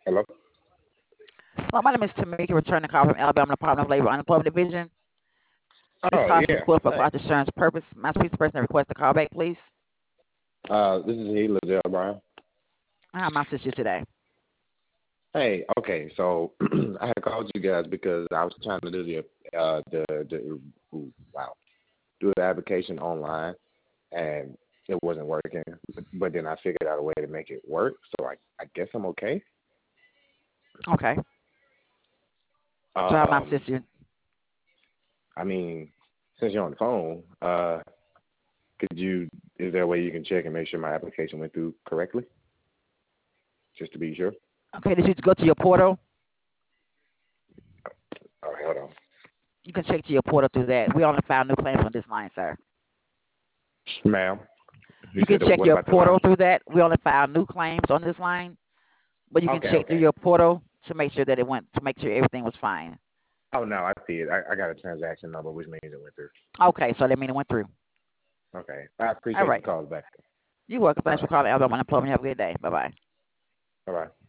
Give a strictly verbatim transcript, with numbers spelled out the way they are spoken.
Hello. Hello, my name is Tamika, returning the call from Alabama Department of Labor Unemployment Division. This Oh call is yeah. recorded for Hey. quality assurance purpose. My speech person request a call back, please. Uh, this is Hila Del Brown. How may I assist you today? Hey. Okay. So I had called you guys because I was trying to do the uh the the ooh, wow do the application online and it wasn't working. But, but then I figured out a way to make it work. So I I guess I'm okay. Okay. So how may I Um. assist you? I mean, since you're on the phone, uh, could you? Is there a way you can check and make sure my application went through correctly, just to be sure? Okay, did you go to your portal? Oh, hold on. You can check to your portal through that. We only file new claims on this line, sir. Ma'am, you You can said check what your about the portal line? through that. We only file new claims on this line, but you can Okay, check through okay. your portal to make sure that it went to make sure everything was fine. Oh no, I see it. I, I got a transaction number, which means it went through. Okay, so that means it went through. Okay, I All appreciate the right. calls back. You're welcome. All Thanks for right, calling Alabama Unemployment. Have a good day. Bye bye. all right.